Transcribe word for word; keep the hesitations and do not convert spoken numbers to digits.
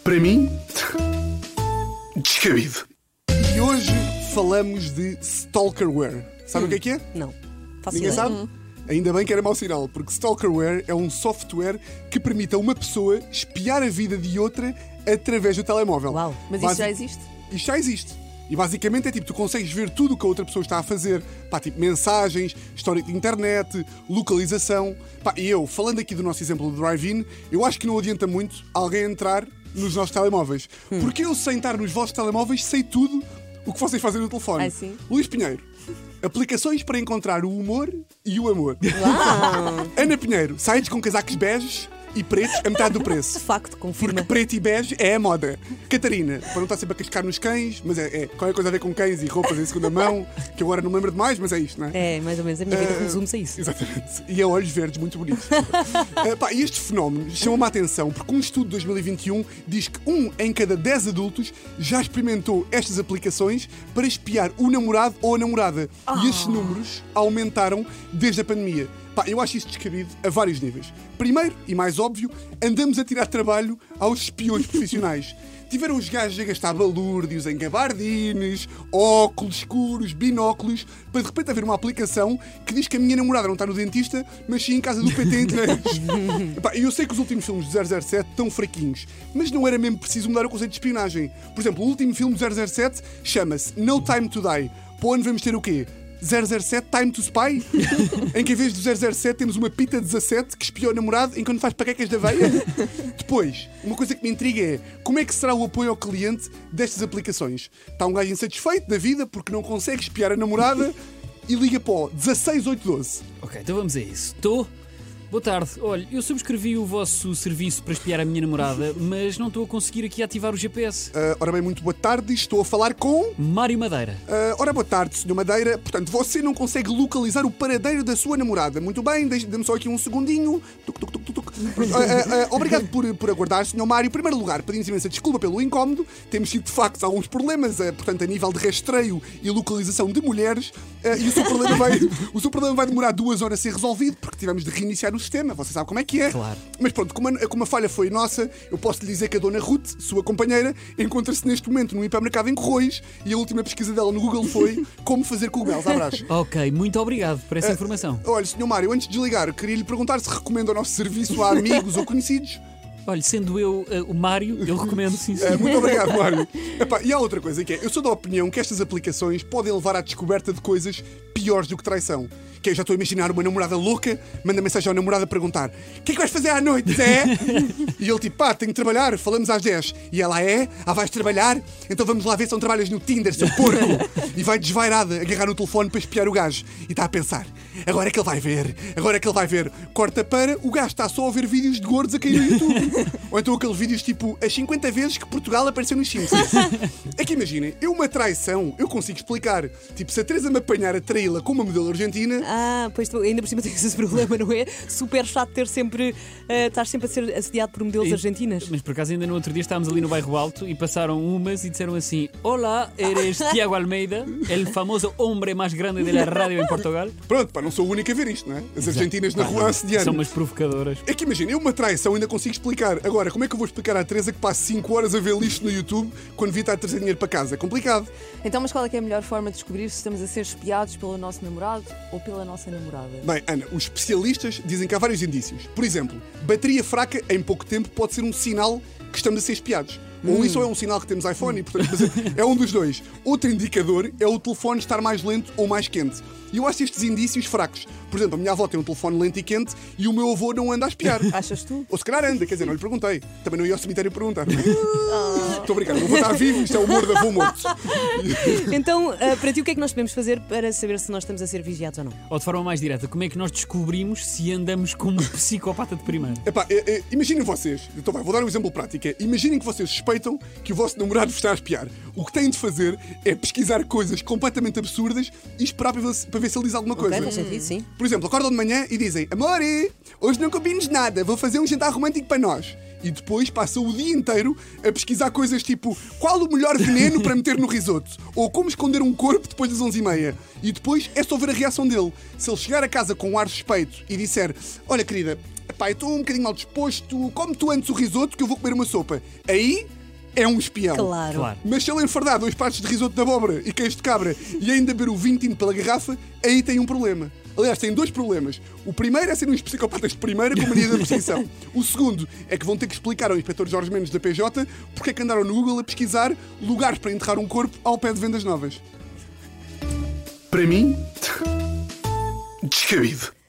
Para mim, descabido. E hoje falamos de stalkerware. Sabe hum. o que é que é? Não. Faço Ninguém ideia. sabe? Hum. Ainda bem que era mau sinal, porque stalkerware é um software que permite a uma pessoa espiar a vida de outra através do telemóvel. Uau, mas Basi- isso já existe? Isto já existe. E basicamente é tipo, tu consegues ver tudo o que a outra pessoa está a fazer. Pá, tipo mensagens, história de internet, localização. Pá, e eu, falando aqui do nosso exemplo do drive-in, eu acho que não adianta muito alguém entrar nos nossos telemóveis. Hum. Porque eu, sem estar nos vossos telemóveis, sei tudo o que vocês fazem no telefone. Ah, sim? Luís Pinheiro, aplicações para encontrar o humor e o amor. Uau. Ana Pinheiro, sites com casacos beges e pretos a metade do preço. De facto, confirma. Porque preto e bege é a moda. Catarina, para não estar sempre a cascar nos cães, mas é, é qualquer coisa a ver com cães e roupas em segunda mão, que eu agora não me lembro de mais, mas é isto, não é? É, mais ou menos. A minha vida Uh, resume-se a isso. Exatamente. E a olhos verdes muito bonitos. uh, pá, e este fenómeno chama-me a atenção porque um estudo de dois mil e vinte e um diz que um em cada dez adultos já experimentou estas aplicações para espiar o namorado ou a namorada. Oh. E estes números aumentaram desde a pandemia. Pá, eu acho isso descabido a vários níveis. Primeiro, e mais óbvio, andamos a tirar trabalho aos espiões profissionais. Tiveram os gajos a gastar balúrdios em gabardines, óculos escuros, binóculos, para de repente haver uma aplicação que diz que a minha namorada não está no dentista, mas sim em casa do P T entregues. E eu sei que os últimos filmes do zero zero sete estão fraquinhos, mas não era mesmo preciso mudar o conceito de espionagem. Por exemplo, o último filme do zero zero sete chama-se No Time to Die. Para onde vamos ter o quê? zero zero sete Time to Spy? Em que em vez do zero zero sete temos uma pita dezassete que espia o namorado enquanto faz paquecas da veia? Depois, uma coisa que me intriga é como é que será o apoio ao cliente destas aplicações? Está um gajo insatisfeito da vida porque não consegue espiar a namorada e liga para o dezasseis oito doze. Ok, então vamos a isso. Estou... Boa tarde. Olha, eu subscrevi o vosso serviço para espiar a minha namorada, mas não estou a conseguir aqui ativar o G P S. Uh, ora bem, muito boa tarde. Estou a falar com... Mário Madeira. Uh, ora, boa tarde, senhor Madeira. Portanto, você não consegue localizar o paradeiro da sua namorada. Muito bem, dê-me só aqui um segundinho. Tuc, tuc, tuc, tuc. Uh, uh, uh, obrigado por, por aguardar, senhor Mário. Em primeiro lugar, pedimos imensa desculpa pelo incómodo. Temos tido, de facto, alguns problemas, uh, portanto, a nível de rastreio e localização de mulheres. Uh, e o seu, problema vai, o seu problema vai demorar duas horas a ser resolvido, porque tivemos de reiniciar o sistema. Você sabe como é que é. Claro. Mas pronto, como a, como a falha foi nossa, eu posso lhe dizer que a dona Ruth, sua companheira, encontra-se neste momento num hipermercado em Corroios e a última pesquisa dela no Google foi como fazer cogumelos à brás. Ok, muito obrigado por essa Uh, informação. Olha, senhor Mário, antes de desligar, queria lhe perguntar se recomenda o nosso serviço a amigos ou conhecidos. Olha, sendo eu uh, o Mário, eu recomendo sim, sim. Uh, muito obrigado, Mário. Epá, e há outra coisa que é, eu sou da opinião que estas aplicações podem levar à descoberta de coisas piores do que traição. Que eu já estou a imaginar uma namorada louca, manda mensagem ao namorado a perguntar: o que é que vais fazer à noite, Zé? E ele tipo, pá, tenho de trabalhar, falamos às dez. E ela é, ah, vais trabalhar? Então vamos lá ver se não trabalhas no Tinder, seu porco. E vai desvairada, agarrar no telefone para espiar o gajo. E está a pensar: agora é que ele vai ver, agora é que ele vai ver. Corta para, o gajo está só a ver vídeos de gordos a cair no YouTube. Ou então aqueles vídeos tipo, as cinquenta vezes que Portugal apareceu nos Simpsons. É que imaginem, eu uma traição, eu consigo explicar. Tipo, se a Teresa me apanhar a traí-la com uma modelo argentina... Ah, pois tu, ainda por cima tens esse problema, não é? Super chato ter sempre. Uh, estás sempre a ser assediado por modelos E- argentinas. Mas por acaso ainda no outro dia estávamos ali no bairro Alto e passaram umas e disseram assim: Olá, eres Tiago Almeida, el famoso hombre mais grande da rádio em Portugal. Pronto, pá, não sou o único a ver isto, não é? As argentinas na rua São assediando. umas provocadoras. É que imagina, eu uma traição ainda consigo explicar. Agora, como é que eu vou explicar à Teresa que passa cinco horas a ver lixo no YouTube quando vi estar a trazer dinheiro para casa? É complicado. Então, mas qual é que é a melhor forma de descobrir se estamos a ser espiados pelo nosso namorado ou pela nossa namorada? Bem, Ana, os especialistas dizem que há vários indícios. Por exemplo, bateria fraca em pouco tempo pode ser um sinal que estamos a ser espiados. Ou isso é um sinal que temos iPhone e, portanto, mas é um dos dois. Outro indicador é o telefone estar mais lento ou mais quente. E eu acho estes indícios fracos. Por exemplo, a minha avó tem um telefone lento e quente e o meu avô não anda a espiar. Achas tu? Ou se calhar anda, quer dizer, não lhe perguntei. Também não ia ao cemitério perguntar. Estou brincando, o meu avô está vivo, isto é o humor de avô morto. Então, uh, para ti, o que é que nós podemos fazer para saber se nós estamos a ser vigiados ou não? Ou de forma mais direta, como é que nós descobrimos se andamos como um psicopata de primeira? Epá, é, é, imaginem vocês, então vai, vou dar um exemplo prático. É, imaginem que vocês suspeitam que o vosso namorado vos está a espiar. O que têm de fazer é pesquisar coisas completamente absurdas e esperar para ver se, para ver se ele diz alguma coisa. Ok, faz sentido, sim. Por exemplo, acordam de manhã e dizem: amor, hoje não combines nada, vou fazer um jantar romântico para nós. E depois passam o dia inteiro a pesquisar coisas tipo qual o melhor veneno para meter no risoto, ou como esconder um corpo depois das onze e meia. E depois é só ver a reação dele. Se ele chegar a casa com um ar suspeito e disser: olha querida, epá, eu estou um bocadinho mal disposto, come tu antes o risoto que eu vou comer uma sopa. Aí é um espião. Claro. Claro. Mas se ele enfardar dois pratos de risoto de abóbora e queijo de cabra e ainda beber o vinho tinto pela garrafa, aí tem um problema. Aliás, tem dois problemas. O primeiro é serem uns psicopatas de primeira com mania da perseguição. O segundo é que vão ter que explicar ao inspetor Jorge Mendes da P J porque é que andaram no Google a pesquisar lugares para enterrar um corpo ao pé de Vendas Novas. Para mim, descabido.